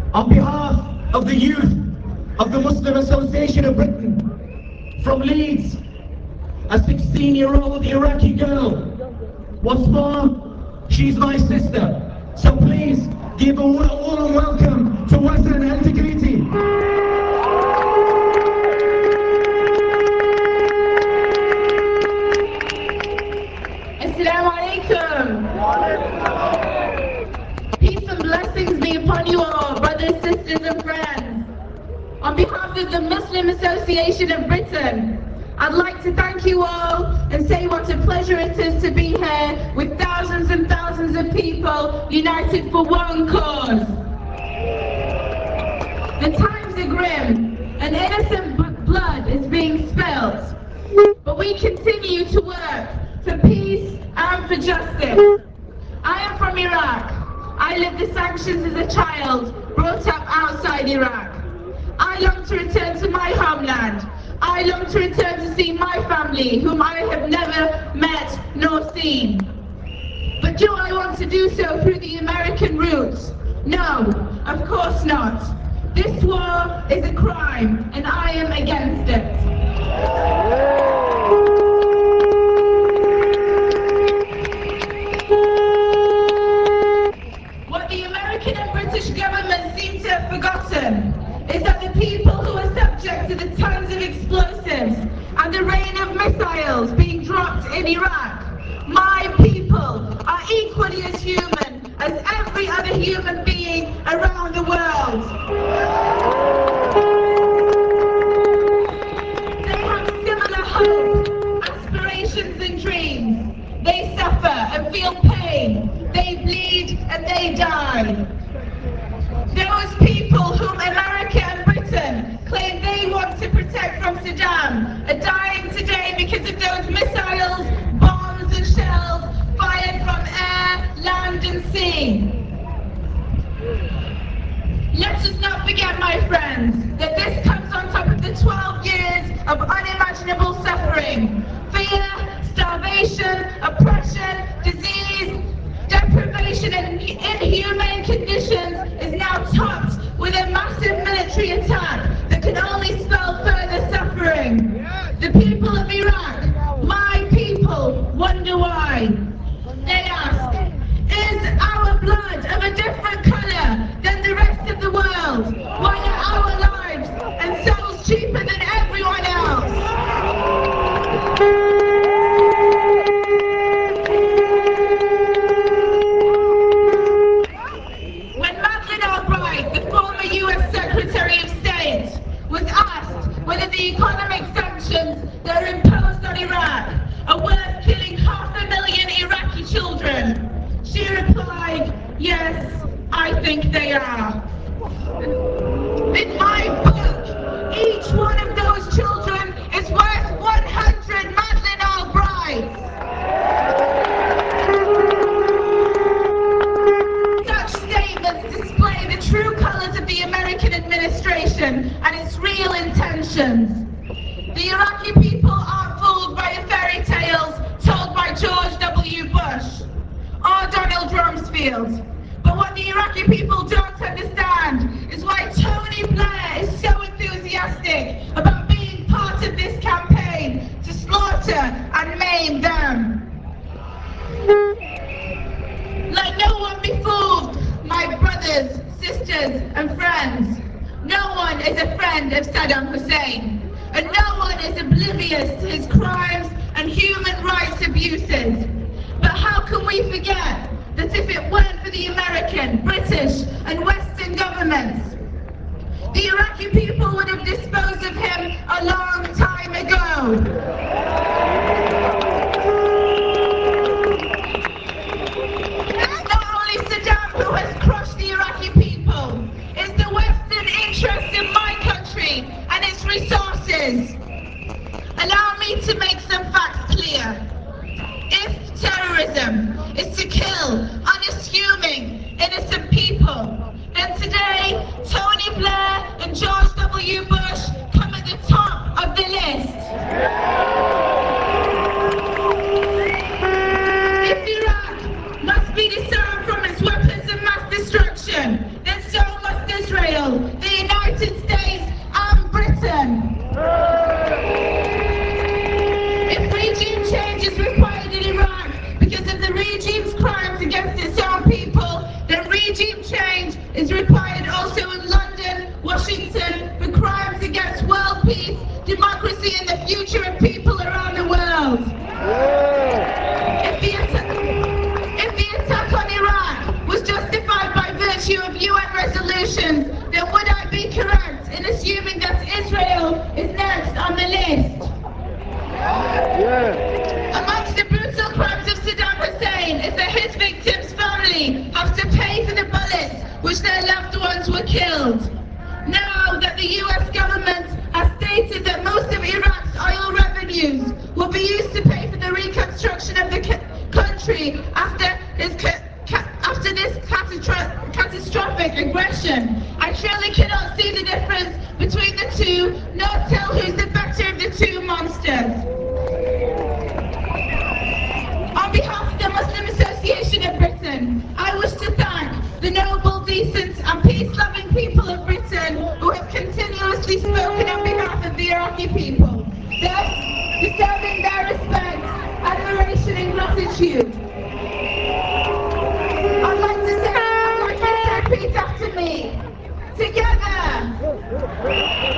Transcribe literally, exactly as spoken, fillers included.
On behalf of the youth of the Muslim Association of Britain, from Leeds, a sixteen-year-old Iraqi girl. What's more, she's my sister. So please give a warm welcome to Wazan Al Tigriti. Assalamu alaikum. Peace and blessings be upon you all, brothers, sisters and friends. On behalf of the Muslim Association of Britain, I'd like to thank you all and say what a pleasure it is to be here with thousands and thousands of people united for one cause. The times are grim and innocent b- blood is being spilt, but we continue to work for peace and for justice. I am from Iraq. I lived the sanctions as a child, brought up outside Iraq. I long to return to my homeland. I long to return to see my family, whom I have never met nor seen. But do I want to do so through the American route? No, of course not. This war is a crime, and I am against it. What the American and British governments seem to have forgotten is that the people who are subject to the tons of explosives and the rain of missiles being dropped in Iraq, my people are equally as human as every other human being around the world. They have similar hopes, aspirations and dreams. They suffer and feel pain. They bleed and they die. Those people whom America and Britain claim they want to protect from Saddam are dying today because of those missiles, bombs and shells fired from air, land and sea. Let us not forget, my friends, that this comes on top of the twelve years of unimaginable suffering. Fear, starvation, oppression, disease, deprivation and inhumane conditions is now topped with a massive military attack that can only spell further suffering. The people of Iraq, my people, wonder why. They ask, is our blood of a different colour than the rest of the world? Why are our lives and souls cheaper than everyone else? When Madeleine Albright, the former U S Secretary of State, was asked whether the economic sanctions that are imposed on Iraq are worth killing half a million Iraqi children, she replied, yes, I think they are. In my book, each one of those children is worth one hundred Madeleine Albrights. Such statements display the true colours of the American administration and its real intentions. The Iraqi people aren't fooled by the fairy tales told by George W. Bush or Donald Rumsfeld. But what the Iraqi people don't understand is why Tony Blair is so enthusiastic about being part of this campaign to slaughter and maim them. Let no one be fooled, my brothers, sisters and friends. No one is a friend of Saddam Hussein, and no one is oblivious to his crimes and human rights abuses. But how can we forget that if it weren't for the American, British and Western governments, the Iraqi people would have disposed of him a long time ago. It's not only Saddam who has crushed the Iraqi people, it's the Western interest in my country and its resources. Allow me to make some facts clear. If terrorism is to kill unassuming, innocent people, then today Tony Blair and George W. Bush come at the top of the list. If Iraq must be disarmed from its weapons of mass destruction, then so must Israel. Israel, the United States and Britain. If regime change is required in Iraq because of the regime's crimes against its own people, then regime change is required also in London, Washington, for crimes against world peace, democracy and the future of people around the world. If the, atta- if the attack on Iraq was justified by virtue of U N resolutions, then would I be correct in assuming that Israel is next on the list? Amongst the brutal crimes of Saddam Hussein is that his victims' family have to pay for the bullets which their loved ones were killed. Now that the U S government has stated that most of Iraq's oil revenues will be used to pay for the reconstruction of the ca- country after this, ca- ca- after this catastro- catastrophic aggression, I surely cannot see the difference between the two, nor tell who's the better of the two monsters. On behalf of the Muslim Association of Britain, I wish to thank the noble, decent and peace-loving people of Britain who have continuously spoken on behalf of the Iraqi people, thus deserving their respect, admiration and gratitude. I'd like to say, I'd like you to repeat after me. Together,